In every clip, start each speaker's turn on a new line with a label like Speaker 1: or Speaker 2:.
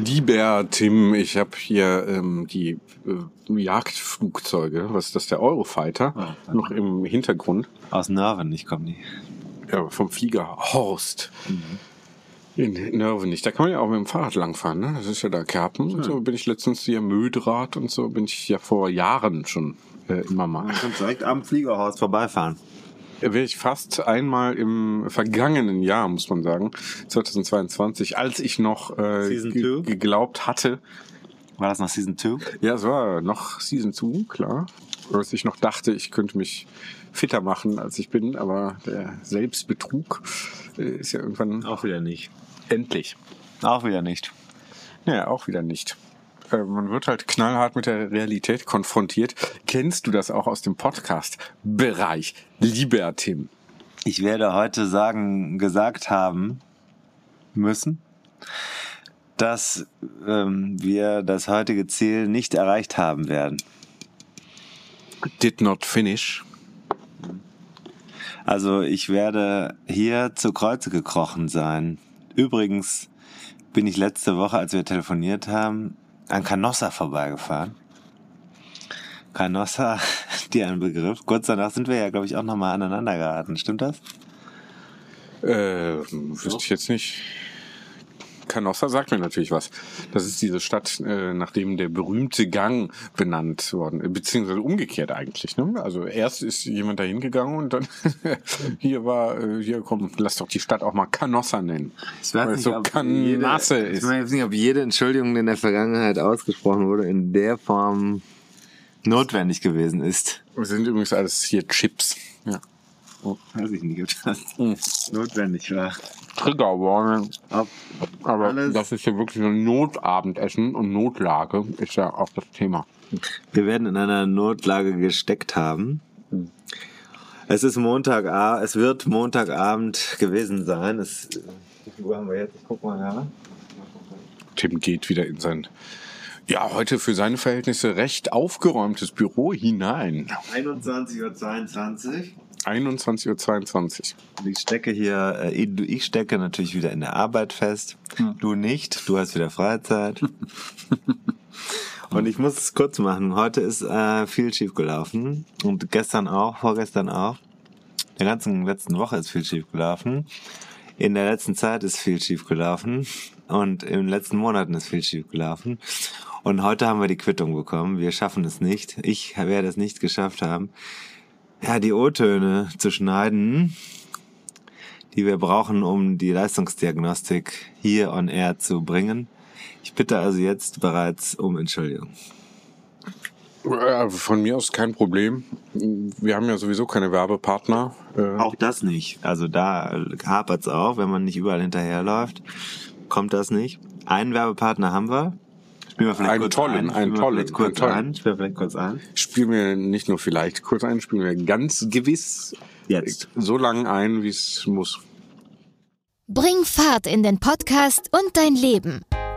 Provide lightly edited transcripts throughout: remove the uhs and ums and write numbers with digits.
Speaker 1: Lieber Tim, ich habe hier die Jagdflugzeuge, was ist das, der Eurofighter, noch im Hintergrund.
Speaker 2: Aus Nörvenich kommen die.
Speaker 1: Ja, vom Flieger Horst. In Nörvenich. Da kann man ja auch mit dem Fahrrad langfahren, ne? Das ist ja da Kerpen. Und so bin ich letztens hier Mödrath und so bin ich ja vor Jahren schon immer mal.
Speaker 2: Man kann direkt am Fliegerhaus vorbeifahren.
Speaker 1: Wäre ich fast einmal im vergangenen Jahr, muss man sagen, 2022, als ich noch geglaubt hatte.
Speaker 2: War das noch Season 2?
Speaker 1: Ja, es war noch Season 2, klar. Als ich noch dachte, ich könnte mich fitter machen, als ich bin, aber der Selbstbetrug ist ja irgendwann...
Speaker 2: Auch wieder nicht.
Speaker 1: Endlich.
Speaker 2: Auch wieder nicht.
Speaker 1: Ja, auch wieder nicht. Man wird halt knallhart mit der Realität konfrontiert. Kennst du das auch aus dem Podcast-Bereich, lieber Tim?
Speaker 2: Ich werde heute gesagt haben müssen, dass wir das heutige Ziel nicht erreicht haben werden.
Speaker 1: Did not finish.
Speaker 2: Also ich werde hier zu Kreuze gekrochen sein. Übrigens bin ich letzte Woche, als wir telefoniert haben, an Canossa vorbeigefahren. Canossa, dir ein Begriff. Kurz danach sind wir ja, glaube ich, auch nochmal aneinander geraten. Stimmt das?
Speaker 1: Wüsste ich jetzt nicht. Canossa sagt mir natürlich was. Das ist diese Stadt, nachdem der berühmte Gang benannt worden, beziehungsweise umgekehrt eigentlich. Ne? Also erst ist jemand da hingegangen und dann hier komm, lass doch die Stadt auch mal Canossa nennen.
Speaker 2: Ich weiß nicht,
Speaker 1: so Canasse ist.
Speaker 2: Ich weiß nicht, ob jede Entschuldigung, die in der Vergangenheit ausgesprochen wurde, in der Form notwendig gewesen ist.
Speaker 1: Wir sind übrigens alles hier Chips. Ja.
Speaker 2: Oh, weiß ich nicht, ob das notwendig war.
Speaker 1: Triggerwarnung. Aber
Speaker 2: alles.
Speaker 1: Das ist ja wirklich ein Notabendessen und Notlage ist ja auch das Thema.
Speaker 2: Wir werden in einer Notlage gesteckt haben. Es ist es wird Montagabend gewesen sein. Wie viel Uhr haben wir jetzt? Ich guck mal nach.
Speaker 1: Tim geht wieder in sein, heute für seine Verhältnisse recht aufgeräumtes Büro hinein.
Speaker 2: 21:22 Uhr.
Speaker 1: 21:22 Uhr.
Speaker 2: Ich stecke natürlich wieder in der Arbeit fest. Du nicht. Du hast wieder Freizeit. Und ich muss es kurz machen. Heute ist viel schief gelaufen. Und gestern auch, vorgestern auch. Der ganzen letzten Woche ist viel schief gelaufen. In der letzten Zeit ist viel schief gelaufen. Und in den letzten Monaten ist viel schief gelaufen. Und heute haben wir die Quittung bekommen. Wir schaffen es nicht. Ich werde es nicht geschafft haben, die O-Töne zu schneiden, die wir brauchen, um die Leistungsdiagnostik hier on air zu bringen. Ich bitte also jetzt bereits um Entschuldigung.
Speaker 1: Von mir aus kein Problem. Wir haben ja sowieso keine Werbepartner.
Speaker 2: Auch das nicht. Also da hapert's auch, wenn man nicht überall hinterherläuft, kommt das nicht. Einen Werbepartner haben wir. Spielen wir vielleicht kurz ein.
Speaker 1: Spielen wir nicht nur vielleicht kurz ein, spielen wir ganz gewiss
Speaker 2: jetzt
Speaker 1: so lange ein, wie es muss.
Speaker 3: Bring Fahrt in den Podcast und dein Leben.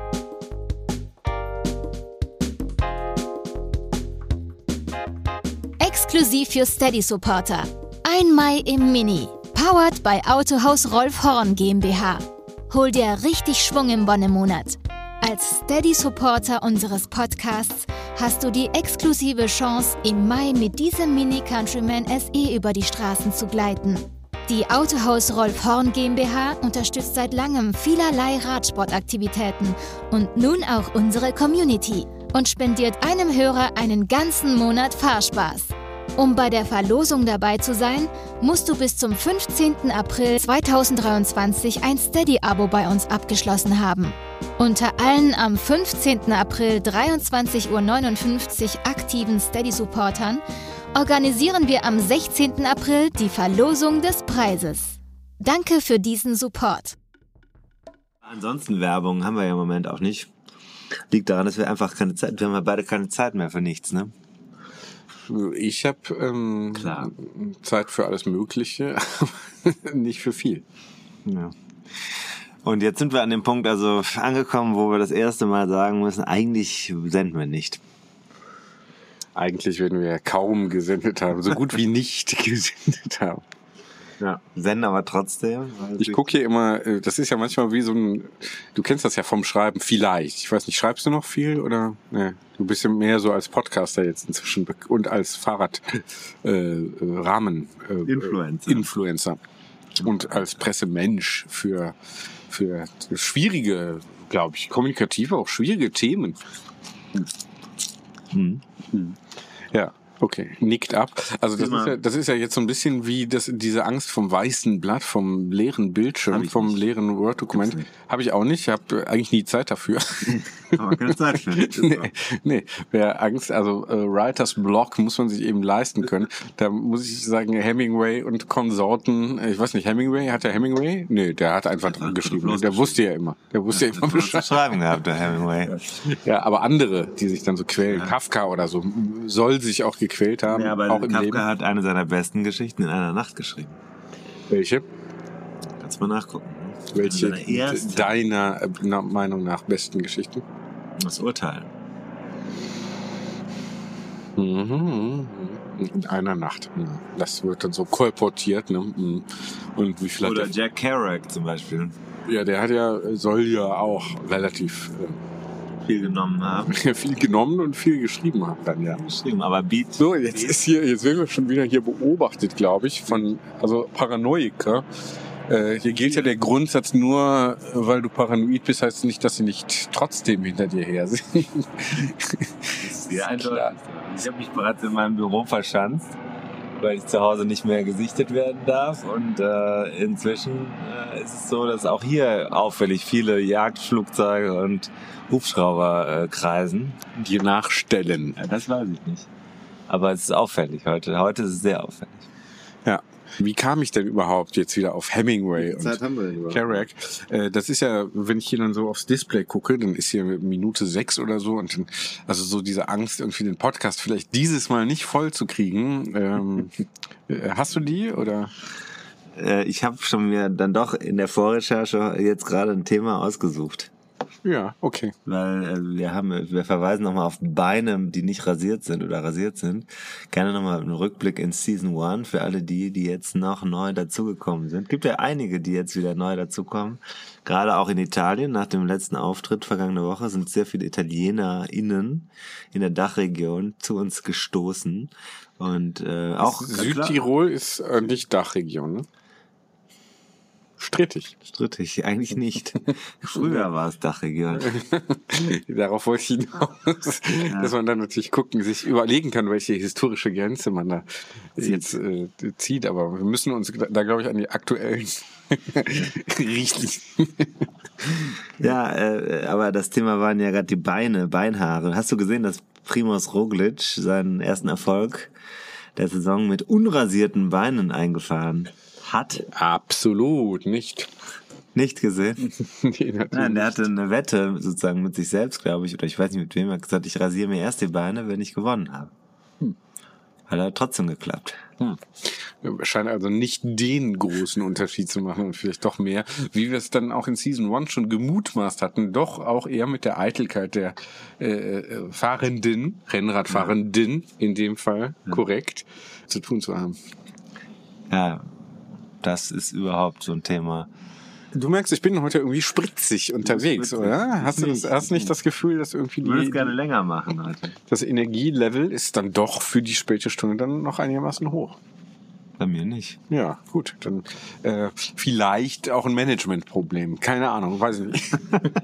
Speaker 3: Exklusiv für Steady-Supporter. 1 Mai im Mini. Powered by Autohaus Rolf Horn GmbH. Hol dir richtig Schwung im Wonnemonat. Als Steady-Supporter unseres Podcasts hast du die exklusive Chance, im Mai mit diesem Mini Countryman SE über die Straßen zu gleiten. Die Autohaus Rolf Horn GmbH unterstützt seit langem vielerlei Radsportaktivitäten und nun auch unsere Community und spendiert einem Hörer einen ganzen Monat Fahrspaß. Um bei der Verlosung dabei zu sein, musst du bis zum 15. April 2023 ein Steady-Abo bei uns abgeschlossen haben. Unter allen am 15. April 23:59 Uhr aktiven Steady-Supportern organisieren wir am 16. April die Verlosung des Preises. Danke für diesen Support.
Speaker 2: Ansonsten Werbung haben wir ja im Moment auch nicht. Liegt daran, dass wir einfach keine Zeit, wir haben ja beide keine Zeit mehr für nichts, ne?
Speaker 1: Ich habe Zeit für alles Mögliche, nicht für viel.
Speaker 2: Ja. Und jetzt sind wir an dem Punkt angekommen, wo wir das erste Mal sagen müssen, eigentlich senden wir nicht.
Speaker 1: Eigentlich werden wir ja kaum gesendet haben, so gut wie nicht gesendet haben.
Speaker 2: Ja. Senden aber trotzdem.
Speaker 1: Ich gucke hier immer, das ist ja manchmal wie so ein, du kennst das ja vom Schreiben vielleicht. Ich weiß nicht, schreibst du noch viel oder? Nee, du bist ja mehr so als Podcaster jetzt inzwischen und als Influencer und als Pressemensch für schwierige, glaube ich, kommunikative, auch schwierige Themen. Ja. Okay, nickt ab. Also das ist ja jetzt so ein bisschen wie diese Angst vom weißen Blatt, vom leeren Bildschirm, vom leeren Word-Dokument. Habe ich auch nicht. Ich habe eigentlich nie Zeit dafür.
Speaker 2: Aber keine Zeit für.
Speaker 1: Nee, wer Angst, also Writers Block muss man sich eben leisten können. Da muss ich sagen, Hemingway und Konsorten, ich weiß nicht, Hemingway, hat der Hemingway? Nee, der hat einfach dran geschrieben. Der wusste ja immer. Der wusste ja immer
Speaker 2: Bescheid. Schreiben gehabt, der Hemingway.
Speaker 1: Ja, aber andere, die sich dann so quälen, Kafka oder so, soll sich auch gequält haben.
Speaker 2: Ja, aber
Speaker 1: auch im
Speaker 2: Kafka
Speaker 1: Leben.
Speaker 2: Hat eine seiner besten Geschichten in einer Nacht geschrieben.
Speaker 1: Welche?
Speaker 2: Kannst mal nachgucken.
Speaker 1: Welche deiner Meinung nach besten Geschichten?
Speaker 2: Das Urteil.
Speaker 1: In einer Nacht. Das wird dann so kolportiert, ne? Und wie viel
Speaker 2: Oder
Speaker 1: hat
Speaker 2: Jack Kerouac zum Beispiel.
Speaker 1: Ja, der soll ja auch relativ
Speaker 2: Viel genommen haben.
Speaker 1: viel genommen und viel geschrieben haben dann, ja.
Speaker 2: Geschrieben, aber Beat.
Speaker 1: So, jetzt werden wir schon wieder hier beobachtet, glaube ich, also Paranoiker. Hier gilt ja der Grundsatz, nur weil du paranoid bist, heißt es nicht, dass sie nicht trotzdem hinter dir her sind.
Speaker 2: Das ist sehr eindeutig. Ich habe mich bereits in meinem Büro verschanzt, weil ich zu Hause nicht mehr gesichtet werden darf. Und inzwischen ist es so, dass auch hier auffällig viele Jagdflugzeuge und Hubschrauber kreisen.
Speaker 1: Die nachstellen.
Speaker 2: Ja, das weiß ich nicht. Aber es ist auffällig heute. Heute ist es sehr auffällig.
Speaker 1: Ja. Wie kam ich denn überhaupt jetzt wieder auf Hemingway und Kerouac? Das ist ja, wenn ich hier dann so aufs Display gucke, dann ist hier Minute 6 oder so und dann, also so diese Angst, irgendwie den Podcast vielleicht dieses Mal nicht voll zu kriegen. Hast du die oder?
Speaker 2: Ich habe schon mir dann doch in der Vorrecherche jetzt gerade ein Thema ausgesucht.
Speaker 1: Ja, okay.
Speaker 2: Weil wir verweisen nochmal auf Beine, die nicht rasiert sind oder rasiert sind. Gerne nochmal einen Rückblick in Season 1 für alle die jetzt noch neu dazugekommen sind. Gibt ja einige, die jetzt wieder neu dazukommen. Gerade auch in Italien, nach dem letzten Auftritt vergangene Woche, sind sehr viele ItalienerInnen in der Dachregion zu uns gestoßen. Und auch
Speaker 1: Südtirol ist nicht Dachregion, ne? Strittig,
Speaker 2: eigentlich nicht. Früher war es Dachregion.
Speaker 1: Darauf wollte ich hinaus, dass man dann natürlich sich überlegen kann, welche historische Grenze man da jetzt zieht. Aber wir müssen uns da, glaube ich, an die aktuellen richten.
Speaker 2: Ja, aber das Thema waren ja gerade die Beinhaare. Hast du gesehen, dass Primož Roglič seinen ersten Erfolg der Saison mit unrasierten Beinen eingefahren hat?
Speaker 1: Absolut nicht.
Speaker 2: Nicht gesehen? Nein, der hatte eine Wette sozusagen mit sich selbst, glaube ich, oder ich weiß nicht mit wem, er hat gesagt, ich rasiere mir erst die Beine, wenn ich gewonnen habe. Hat aber trotzdem geklappt.
Speaker 1: Scheint also nicht den großen Unterschied zu machen und vielleicht doch mehr, wie wir es dann auch in Season 1 schon gemutmaßt hatten, doch auch eher mit der Eitelkeit der Rennradfahrenden in dem Fall, korrekt, zu tun zu haben.
Speaker 2: Ja, das ist überhaupt so ein Thema.
Speaker 1: Du merkst, ich bin heute irgendwie spritzig unterwegs, oder? Hast du nicht das Gefühl, dass irgendwie
Speaker 2: ich würde es gerne länger machen heute.
Speaker 1: Das Energielevel ist dann doch für die späte Stunde dann noch einigermaßen hoch?
Speaker 2: Bei mir nicht.
Speaker 1: Ja, gut. Dann vielleicht auch ein Managementproblem. Keine Ahnung, weiß ich nicht.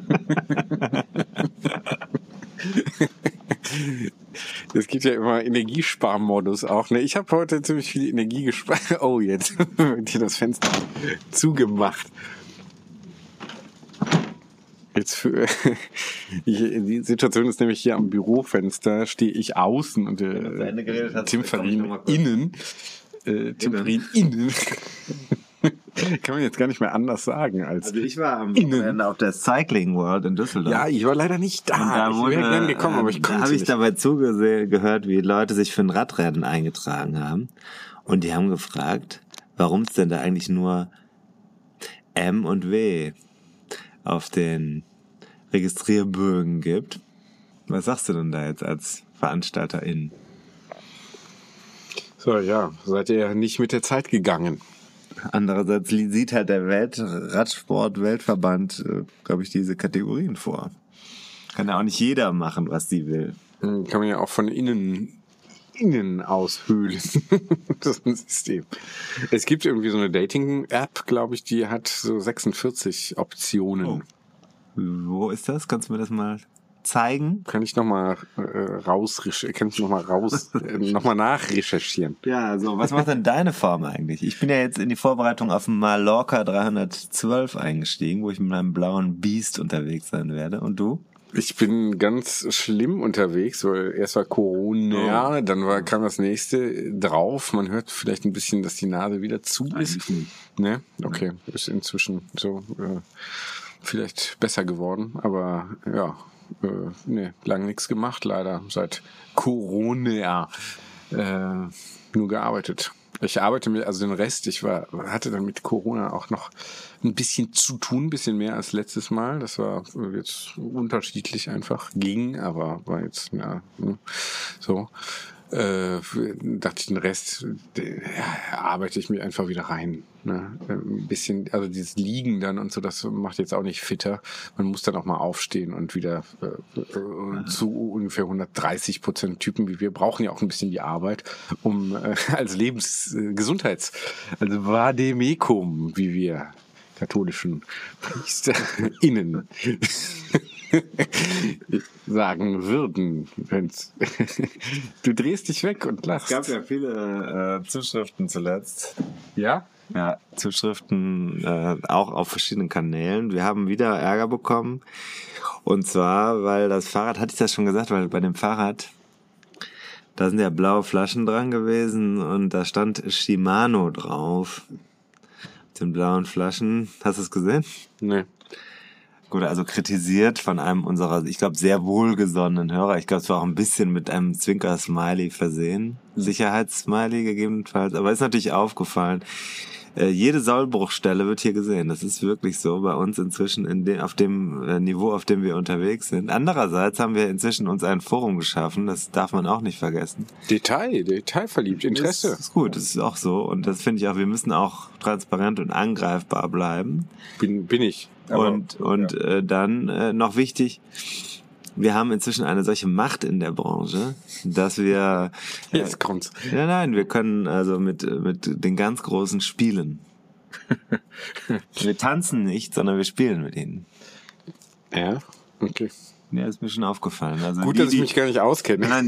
Speaker 1: Es gibt ja immer Energiesparmodus auch. Ne? Ich habe heute ziemlich viel Energie gespart. Oh, jetzt wird hier das Fenster zugemacht. Die Situation ist nämlich hier am Bürofenster, stehe ich außen und Tim Farin innen. Tim Farin innen. Kann man jetzt gar nicht mehr anders sagen als.
Speaker 2: Also ich war am Wochenende auf der Cycling World in Düsseldorf.
Speaker 1: Ja, ich war leider nicht da. Ich wäre gerne gekommen, aber ich konnte nicht.
Speaker 2: Da habe ich dabei gehört, wie Leute sich für ein Radrennen eingetragen haben. Und die haben gefragt, warum es denn da eigentlich nur M und W auf den Registrierbögen gibt. Was sagst du denn da jetzt als Veranstalterin?
Speaker 1: So, ja, seid ihr ja nicht mit der Zeit gegangen.
Speaker 2: Andererseits sieht halt der Radsport-Weltverband, glaube ich, diese Kategorien vor. Kann ja auch nicht jeder machen, was sie will.
Speaker 1: Kann man ja auch von innen aushöhlen. Das ist ein System. Es gibt irgendwie so eine Dating-App, glaube ich, die hat so 46 Optionen.
Speaker 2: Oh. Wo ist das? Kannst du mir das mal zeigen?
Speaker 1: Kann ich nochmal nochmal nachrecherchieren.
Speaker 2: Ja, also was macht denn deine Form eigentlich? Ich bin ja jetzt in die Vorbereitung auf Mallorca 312 eingestiegen, wo ich mit meinem blauen Biest unterwegs sein werde. Und du?
Speaker 1: Ich bin ganz schlimm unterwegs, weil erst war Corona, dann kam das nächste drauf. Man hört vielleicht ein bisschen, dass die Nase wieder zu ist. Ne? Okay, ist inzwischen so vielleicht besser geworden, aber ja, lang nichts gemacht, leider seit Corona nur gearbeitet. Ich arbeite also den Rest, hatte dann mit Corona auch noch ein bisschen zu tun, ein bisschen mehr als letztes Mal. Das war jetzt unterschiedlich einfach, ging, aber war jetzt, so. Dachte ich, den Rest arbeite ich mir einfach wieder rein. Ne? Ein bisschen, also dieses Liegen dann und so, das macht jetzt auch nicht fitter. Man muss dann auch mal aufstehen und wieder zu ungefähr 130% Typen wie wir brauchen ja auch ein bisschen die Arbeit, um als also Vademecum, wie wir katholischen PriesterInnen sagen würden. Du drehst dich weg und lachst.
Speaker 2: Es gab ja viele Zuschriften zuletzt.
Speaker 1: Ja?
Speaker 2: Ja, Zuschriften auch auf verschiedenen Kanälen. Wir haben wieder Ärger bekommen. Und zwar, weil das Fahrrad, hatte ich das schon gesagt, weil bei dem Fahrrad, da sind ja blaue Flaschen dran gewesen und da stand Shimano drauf. Mit den blauen Flaschen. Hast du es gesehen?
Speaker 1: Nee.
Speaker 2: Gut, also kritisiert von einem unserer, ich glaube, sehr wohlgesonnenen Hörer. Ich glaube, es war auch ein bisschen mit einem Zwinker-Smiley versehen. Sicherheitssmiley gegebenenfalls. Aber ist natürlich aufgefallen. Jede Sollbruchstelle wird hier gesehen. Das ist wirklich so bei uns inzwischen auf dem Niveau, auf dem wir unterwegs sind. Andererseits haben wir inzwischen uns ein Forum geschaffen. Das darf man auch nicht vergessen.
Speaker 1: Detailverliebt, Interesse.
Speaker 2: Das ist gut, das ist auch so. Und das finde ich auch, wir müssen auch transparent und angreifbar bleiben.
Speaker 1: Bin ich.
Speaker 2: Aber, dann noch wichtig, wir haben inzwischen eine solche Macht in der Branche, dass wir...
Speaker 1: Jetzt kommt's.
Speaker 2: Nein, wir können also mit den ganz Großen spielen. Wir tanzen nicht, sondern wir spielen mit ihnen.
Speaker 1: Ja, okay.
Speaker 2: Ja, ist mir schon aufgefallen. Also
Speaker 1: gut, dass ich mich gar nicht auskenne.
Speaker 2: Nein,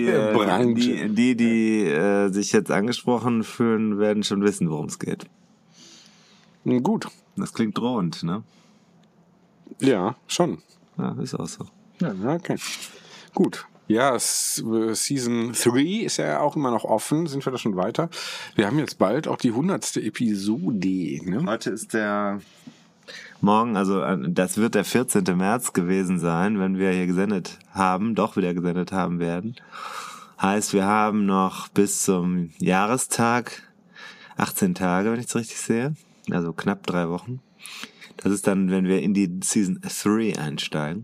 Speaker 2: die sich jetzt angesprochen fühlen, werden schon wissen, worum es geht.
Speaker 1: Gut.
Speaker 2: Das klingt drohend, ne?
Speaker 1: Ja, schon.
Speaker 2: Ja, ist auch so.
Speaker 1: Ja, okay. Gut. Ja, Season 3 ist ja auch immer noch offen. Sind wir da schon weiter? Wir haben jetzt bald auch die 100. Episode. Ne?
Speaker 2: Heute ist der Morgen, also das wird der 14. März gewesen sein, wenn wir hier wieder gesendet haben werden. Heißt, wir haben noch bis zum Jahrestag 18 Tage, wenn ich es richtig sehe. Also knapp 3 Wochen. Das ist dann, wenn wir in die Season 3 einsteigen.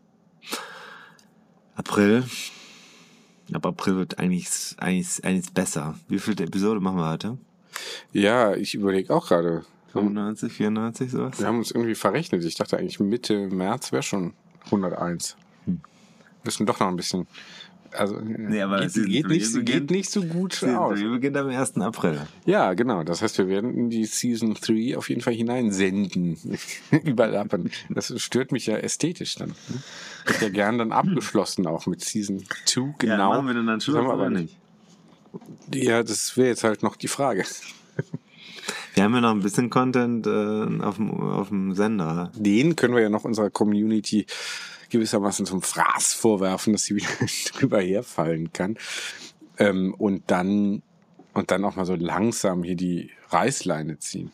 Speaker 2: April. Ab April wird eigentlich besser. Wie viel Episode machen wir heute?
Speaker 1: Ja, ich überlege auch gerade.
Speaker 2: 95, 94, sowas?
Speaker 1: Wir haben uns irgendwie verrechnet. Ich dachte eigentlich Mitte März wäre schon 101. Müssen doch noch ein bisschen... Also,
Speaker 2: nee, aber
Speaker 1: geht nicht so gut aus.
Speaker 2: Wir beginnen am 1. April.
Speaker 1: Ja, genau. Das heißt, wir werden in die Season 3 auf jeden Fall hineinsenden. Überlappen. Das stört mich ja ästhetisch dann. Ich hätte ja gern dann abgeschlossen auch mit Season 2. Genau. Ja,
Speaker 2: machen wir denn dann Schluss oder nicht?
Speaker 1: Ja, das wäre jetzt halt noch die Frage.
Speaker 2: Wir haben ja noch ein bisschen Content auf dem Sender.
Speaker 1: Den können wir ja noch unserer Community gewissermaßen zum Fraß vorwerfen, dass sie wieder drüber herfallen kann. Und dann auch mal so langsam hier die Reißleine ziehen.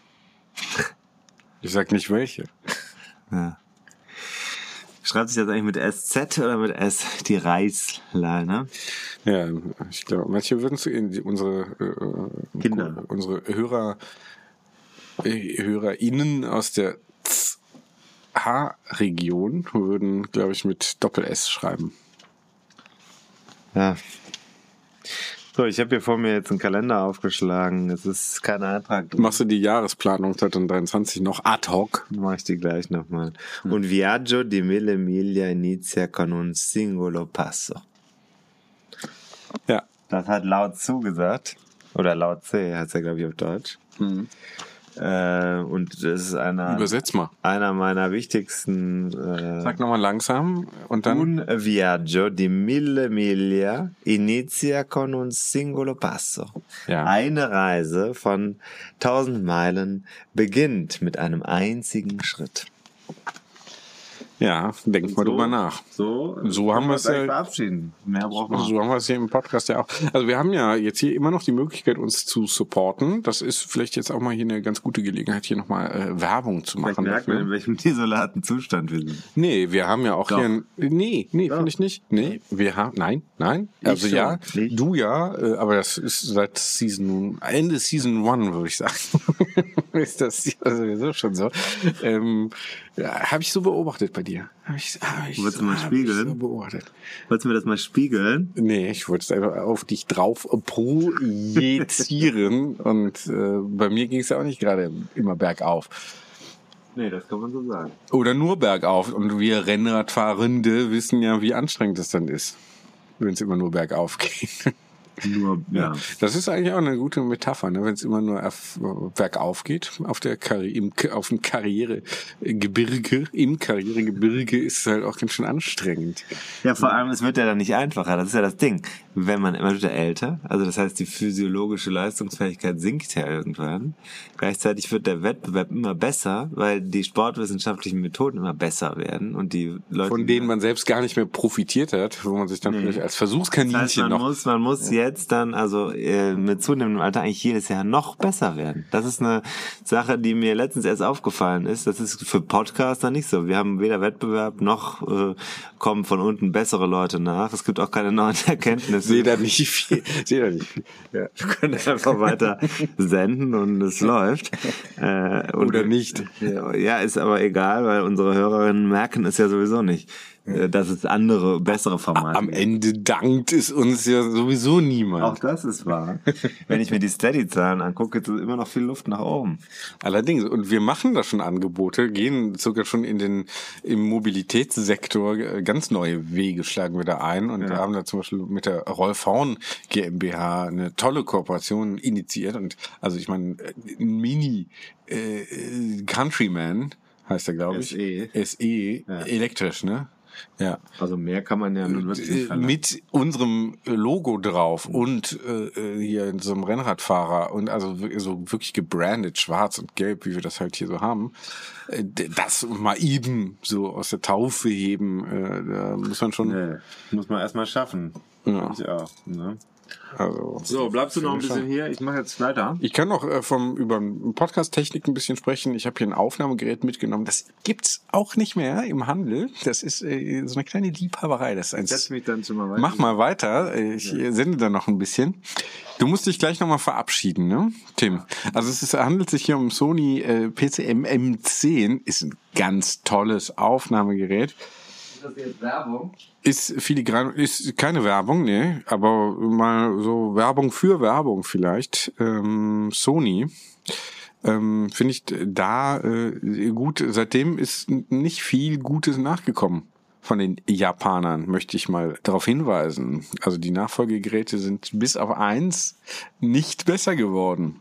Speaker 1: Ich sag nicht welche.
Speaker 2: Ja. Schreibt sich das eigentlich mit SZ oder mit S, die Reißleine?
Speaker 1: Ja, ich glaube, manche würden unsere
Speaker 2: Kinder,
Speaker 1: unsere HörerInnen aus der H-Region würden, glaube ich, mit Doppel-S schreiben.
Speaker 2: Ja. So, ich habe hier vor mir jetzt einen Kalender aufgeschlagen. Es ist kein Eintrag drin.
Speaker 1: Machst du die Jahresplanung 2023 noch ad hoc?
Speaker 2: Mach ich die gleich nochmal. Un viaggio di 1000 miglia inizia con un singolo passo.
Speaker 1: Ja.
Speaker 2: Das hat Lao Tzu gesagt. Oder Lao Tse heißt er, glaube ich, auf Deutsch. Und das ist
Speaker 1: Übersetz mal.
Speaker 2: einer meiner wichtigsten.
Speaker 1: Sag nochmal langsam und dann.
Speaker 2: Un viaggio di 1000 miglia inizia con un singolo passo.
Speaker 1: Ja.
Speaker 2: Eine Reise von 1000 Meilen beginnt mit einem einzigen Schritt.
Speaker 1: Ja, denk mal drüber nach.
Speaker 2: So
Speaker 1: haben wir es ja.
Speaker 2: Verabschieden. Mehr braucht man.
Speaker 1: So haben wir es hier im Podcast ja auch. Also wir haben ja jetzt hier immer noch die Möglichkeit, uns zu supporten. Das ist vielleicht jetzt auch mal hier eine ganz gute Gelegenheit, hier nochmal Werbung zu machen.
Speaker 2: Merkt man, in welchem desolaten Zustand wir sind.
Speaker 1: Nee, wir haben ja auch
Speaker 2: Doch.
Speaker 1: hier Nee, finde ich nicht. Nee, wir haben, nein. Also
Speaker 2: schon.
Speaker 1: ja,
Speaker 2: Nicht.
Speaker 1: du ja, aber das ist seit Ende Season 1, würde ich sagen. Ist das sowieso schon so. Habe ich so beobachtet bei dir.
Speaker 2: Wolltest du mal spiegeln?
Speaker 1: So beobachtet.
Speaker 2: Wolltest du mir das mal spiegeln?
Speaker 1: Nee, ich wollte es einfach auf dich drauf projizieren und bei mir ging es ja auch nicht gerade immer bergauf.
Speaker 2: Nee, das kann man so sagen.
Speaker 1: Oder nur bergauf. Und wir Rennradfahrende wissen ja, wie anstrengend das dann ist, wenn es immer nur bergauf geht.
Speaker 2: Nur, ja.
Speaker 1: Das ist eigentlich auch eine gute Metapher, ne? Wenn es immer nur bergauf geht, auf dem Karrieregebirge, ist es halt auch ganz schön anstrengend.
Speaker 2: Ja, vor allem, es wird ja dann nicht einfacher. Das ist ja das Ding. Wenn man immer wieder älter, also das heißt, die physiologische Leistungsfähigkeit sinkt ja irgendwann. Gleichzeitig wird der Wettbewerb immer besser, weil die sportwissenschaftlichen Methoden immer besser werden und die Leute,
Speaker 1: von denen man selbst gar nicht mehr profitiert hat, wo man sich dann vielleicht als Versuchskaninchen
Speaker 2: das heißt, man muss jetzt dann, also mit zunehmendem Alter eigentlich jedes Jahr noch besser werden. Das ist eine Sache, die mir letztens erst aufgefallen ist. Das ist für Podcaster nicht so. Wir haben weder Wettbewerb noch kommen von unten bessere Leute nach. Es gibt auch keine neuen Erkenntnisse.
Speaker 1: Sehe da nicht viel. Ja.
Speaker 2: Wir können einfach weiter senden und es läuft.
Speaker 1: Oder nicht.
Speaker 2: Ja, ist aber egal, weil unsere Hörerinnen merken es ja sowieso nicht, dass es andere, bessere Formate
Speaker 1: Am
Speaker 2: gibt.
Speaker 1: Ende dankt es uns ja sowieso niemand.
Speaker 2: Auch das ist wahr. Wenn ich mir die Steady-Zahlen angucke, ist immer noch viel Luft nach oben.
Speaker 1: Allerdings, und wir machen da schon Angebote, gehen sogar schon im Mobilitätssektor ganz neue Wege schlagen wir da ein und haben da zum Beispiel mit der Rolf Horn GmbH eine tolle Kooperation initiiert und also ich meine, Mini Countryman heißt er, glaube ich. SE,
Speaker 2: Ja.
Speaker 1: elektrisch, ne? Ja.
Speaker 2: Also mehr kann man ja nun wirklich nicht verlangen.
Speaker 1: Mit unserem Logo drauf und hier so einem Rennradfahrer und also so wirklich gebrandet, schwarz und gelb, wie wir das halt hier so haben. Das mal eben so aus der Taufe heben, da muss man schon.
Speaker 2: Nee, muss man erstmal schaffen.
Speaker 1: Ja.
Speaker 2: Ich auch. Ne?
Speaker 1: Also,
Speaker 2: So, bleibst du noch ein bisschen hier? Ich mache jetzt weiter.
Speaker 1: ich kann noch über Podcast-Technik ein bisschen sprechen. Ich habe hier ein Aufnahmegerät mitgenommen. Das gibt's auch nicht mehr im Handel. Das ist so eine kleine Liebhaberei. Das ist
Speaker 2: Setz mich dann schon mal weiter.
Speaker 1: Mach mal weiter. Ich sende da noch ein bisschen. Du musst dich gleich nochmal verabschieden, ne, Tim? Also handelt sich hier um Sony PCM M10. Ist ein ganz tolles Aufnahmegerät.
Speaker 2: Ist das jetzt Werbung?
Speaker 1: Ist filigran, ist keine Werbung, ne, aber mal so Werbung für Werbung vielleicht. Sony. Finde ich da gut. Seitdem ist nicht viel Gutes nachgekommen von den Japanern, möchte ich mal darauf hinweisen. Also die Nachfolgegeräte sind bis auf 1 nicht besser geworden.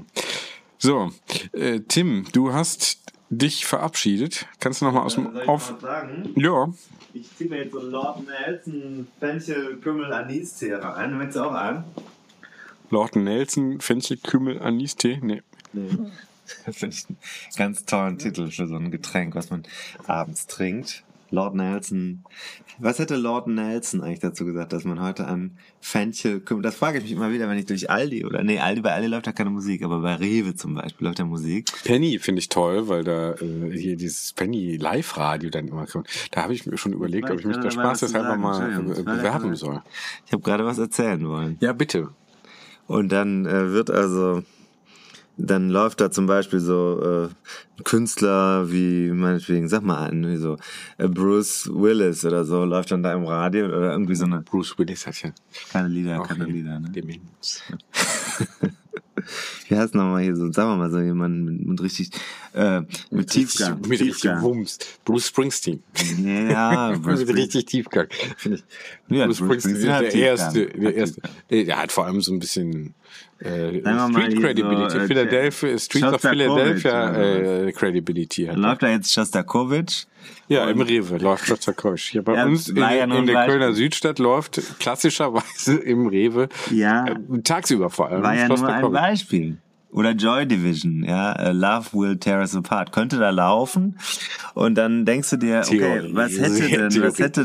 Speaker 1: So, Tim, du hast dich verabschiedet. Kannst du noch mal aus dem
Speaker 2: sagen?
Speaker 1: Ja.
Speaker 2: Ich ziehe mir jetzt so einen Lord Nelson Fenchel Kümmel Anis-Tee rein. Willst du auch an?
Speaker 1: Lord Nelson Fenchel Kümmel Anis-Tee? Nee.
Speaker 2: Das finde ich einen ganz tollen Titel für so ein Getränk, was man abends trinkt. Lord Nelson. Was hätte Lord Nelson eigentlich dazu gesagt, dass man heute an Fenchel Kümmel... Das frage ich mich immer wieder, wenn ich durch Aldi oder... Nee, bei Aldi läuft ja keine Musik, aber bei Rewe zum Beispiel läuft ja Musik.
Speaker 1: Penny finde ich toll, weil da hier dieses Penny Live-Radio dann immer kommt. Da habe ich mir schon überlegt, ob ich mich da spaßeshalber mal bewerben soll.
Speaker 2: Ich habe gerade was erzählen wollen.
Speaker 1: Ja, bitte.
Speaker 2: Und dann dann läuft da zum Beispiel so Künstler wie, meinetwegen, sag mal einen, wie so Bruce Willis oder so, läuft dann da im Radio oder irgendwie so eine...
Speaker 1: Bruce Willis hat ja
Speaker 2: Keine Lieder, ne?
Speaker 1: Demenz.
Speaker 2: Wie heißt nochmal hier so, sagen wir mal so jemand mit richtig, mit Tiefgang.
Speaker 1: Mit richtig Wumms. Bruce Springsteen.
Speaker 2: Ja,
Speaker 1: mit richtig Tiefgang. Finde ich.
Speaker 2: Ja,
Speaker 1: Bruce Springsteen ist der erste. Der hat vor allem so ein bisschen Street Credibility.
Speaker 2: So,
Speaker 1: Philadelphia, Streets of Philadelphia Credibility.
Speaker 2: Hat läuft da jetzt Shostakovich?
Speaker 1: Ja, im Rewe läuft Shostakovich. Hier bei uns in der Kölner Südstadt läuft klassischerweise im Rewe tagsüber vor allem.
Speaker 2: War ja nur ein Beispiel. Oder Joy Division, ja, Love Will Tear Us Apart, könnte da laufen und dann denkst du dir, okay, was hätte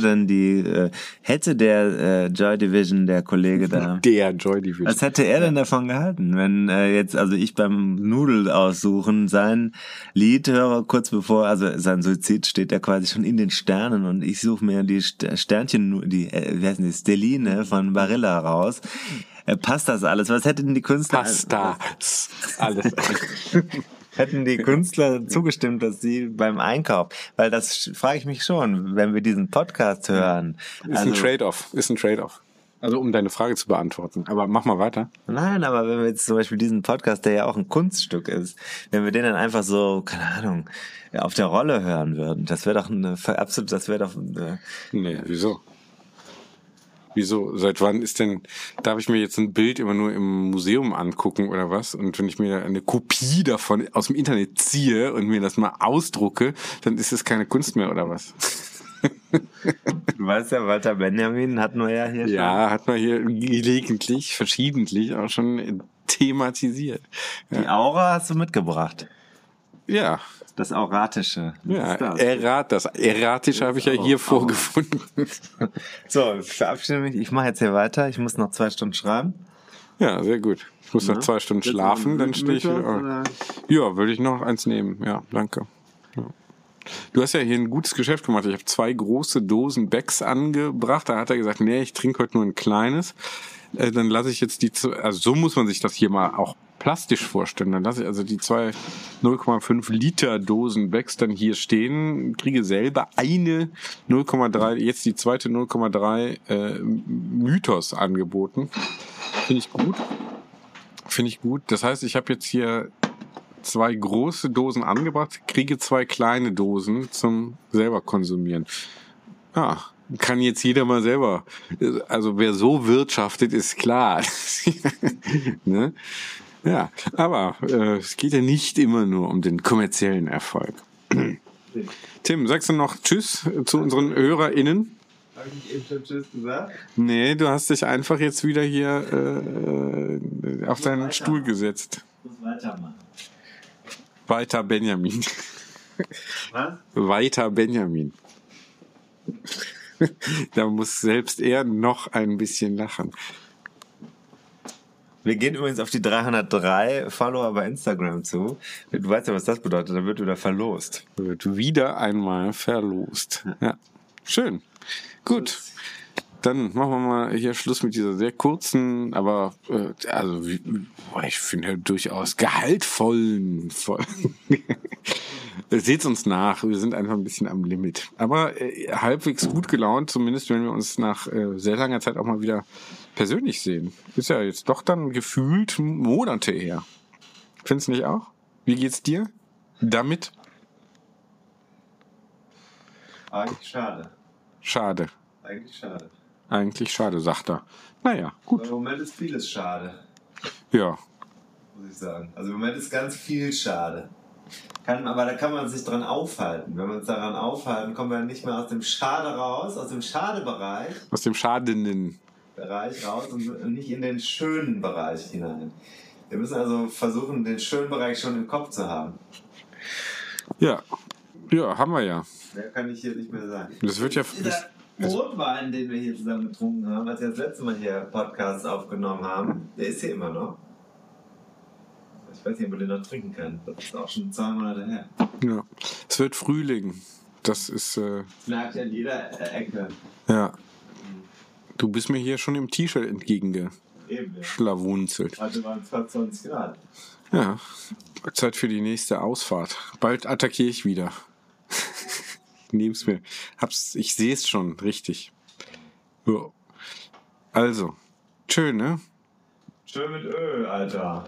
Speaker 2: der Joy Division, der Kollege da,
Speaker 1: der Joy Division,
Speaker 2: was hätte er denn davon gehalten, wenn jetzt, also ich beim Nudel aussuchen sein Lied höre, kurz bevor, also sein Suizid steht ja quasi schon in den Sternen und ich suche mir die Sternchen, wie heißen die, Stelline von Barilla raus. Passt das alles? Was hätten die Künstler...
Speaker 1: Passt das alles?
Speaker 2: Hätten die Künstler zugestimmt, dass sie beim Einkauf... Weil das frage ich mich schon, wenn wir diesen Podcast hören.
Speaker 1: Ist ein Trade-off. Also um deine Frage zu beantworten. Aber mach mal weiter.
Speaker 2: Nein, aber wenn wir jetzt zum Beispiel diesen Podcast, der ja auch ein Kunststück ist, wenn wir den dann einfach so, keine Ahnung, auf der Rolle hören würden, das wäre doch
Speaker 1: Nee, wieso? Wieso? Seit wann ist denn, darf ich mir jetzt ein Bild immer nur im Museum angucken oder was? Und wenn ich mir eine Kopie davon aus dem Internet ziehe und mir das mal ausdrucke, dann ist es keine Kunst mehr oder was?
Speaker 2: Du weißt ja, Walter Benjamin hatten wir ja hier schon.
Speaker 1: Ja, hat man hier gelegentlich, verschiedentlich auch schon thematisiert. Ja.
Speaker 2: Die Aura hast du mitgebracht.
Speaker 1: Ja.
Speaker 2: Das Auratische.
Speaker 1: Ja, das Erratische habe ich ja hier vorgefunden.
Speaker 2: So, ich verabschiede mich. Ich mache jetzt hier weiter. Ich muss noch 2 Stunden schreiben.
Speaker 1: Ja, sehr gut. Ich muss noch 2 Stunden schlafen, dann stehe ich wieder. Ja, würde ich noch eins nehmen. Ja, danke. Ja. Du hast ja hier ein gutes Geschäft gemacht. Ich habe 2 große Dosen Becks angebracht. Da hat er gesagt, nee, ich trinke heute nur ein kleines. Dann lasse ich jetzt also so muss man sich das hier mal auch plastisch vorstellen. Dann lasse ich also die 2 0,5 Liter Dosen Becks dann hier stehen, kriege selber eine 0,3, jetzt die zweite 0,3 Mythos angeboten. Finde ich gut. Das heißt, ich habe jetzt hier 2 große Dosen angebracht, kriege 2 kleine Dosen zum selber konsumieren. Ja, kann jetzt jeder mal selber. Also wer so wirtschaftet, ist klar. Ne? Ja, aber es geht ja nicht immer nur um den kommerziellen Erfolg. Tim, sagst du noch Tschüss zu unseren HörerInnen?
Speaker 2: Habe ich nicht eben schon Tschüss gesagt?
Speaker 1: Nee, du hast dich einfach jetzt wieder hier auf deinen Stuhl gesetzt.
Speaker 2: Ich muss weitermachen.
Speaker 1: Weiter Benjamin.
Speaker 2: Was?
Speaker 1: Weiter Benjamin. Da muss selbst er noch ein bisschen lachen.
Speaker 2: Wir gehen übrigens auf die 303 Follower bei Instagram zu. Du weißt ja, was das bedeutet. Da wird wieder verlost.
Speaker 1: Wird wieder einmal verlost. Ja, schön. Gut. Dann machen wir mal hier Schluss mit dieser sehr kurzen, aber ich finde durchaus gehaltvollen Folgen. Seht's uns nach, wir sind einfach ein bisschen am Limit. Aber halbwegs gut gelaunt, zumindest wenn wir uns nach sehr langer Zeit auch mal wieder persönlich sehen. Ist ja jetzt doch dann gefühlt Monate her. Findest du nicht auch? Wie geht's dir damit?
Speaker 2: Eigentlich schade.
Speaker 1: Schade.
Speaker 2: Eigentlich schade,
Speaker 1: sagt er. Naja, gut.
Speaker 2: Aber im Moment ist vieles schade.
Speaker 1: Ja.
Speaker 2: Muss ich sagen. Also im Moment ist ganz viel schade. Aber da kann man sich dran aufhalten. Wenn wir uns daran aufhalten, kommen wir nicht mehr aus dem Schade raus, aus dem Schadebereich.
Speaker 1: Aus dem schadenden
Speaker 2: Bereich raus und nicht in den schönen Bereich hinein. Wir müssen also versuchen, den schönen Bereich schon im Kopf zu haben.
Speaker 1: Ja, haben wir ja.
Speaker 2: Mehr kann ich hier nicht mehr sagen.
Speaker 1: Das wird ja...
Speaker 2: Der Rotwein, den wir hier zusammen getrunken haben, als wir das letzte Mal hier Podcasts aufgenommen haben, der ist hier immer noch. Ich weiß nicht, ob man den noch trinken kann. Das ist auch schon 2 Monate her.
Speaker 1: Ja, es wird Frühling. Das ist...
Speaker 2: Das merkt ja in jeder Ecke.
Speaker 1: Ja. Du bist mir hier schon im T-Shirt entgegengekommen.
Speaker 2: Eben.
Speaker 1: schlawunzelt.
Speaker 2: Heute waren es fast 20 Grad.
Speaker 1: Ja, Zeit für die nächste Ausfahrt. Bald attackiere ich wieder. Nehm's mir. Ich sehe es schon, richtig. Ja. Also, schön, ne?
Speaker 2: Schön mit Öl, Alter.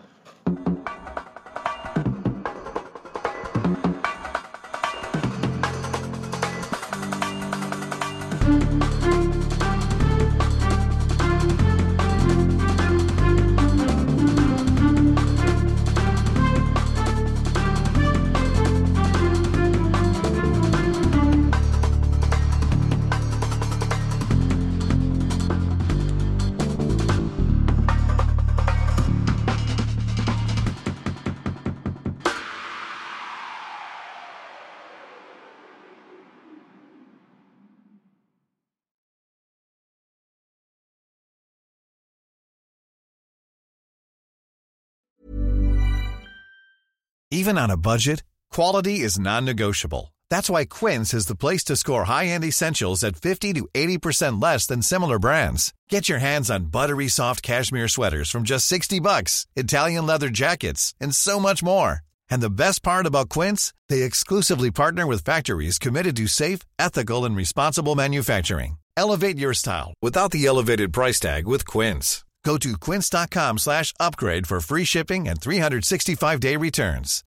Speaker 4: Even on a budget, quality is non-negotiable. That's why Quince is the place to score high-end essentials at 50 to 80% less than similar brands. Get your hands on buttery soft cashmere sweaters from just $60, Italian leather jackets, and so much more. And the best part about Quince, they exclusively partner with factories committed to safe, ethical, and responsible manufacturing. Elevate your style without the elevated price tag with Quince. Go to quince.com/upgrade for free shipping and 365-day returns.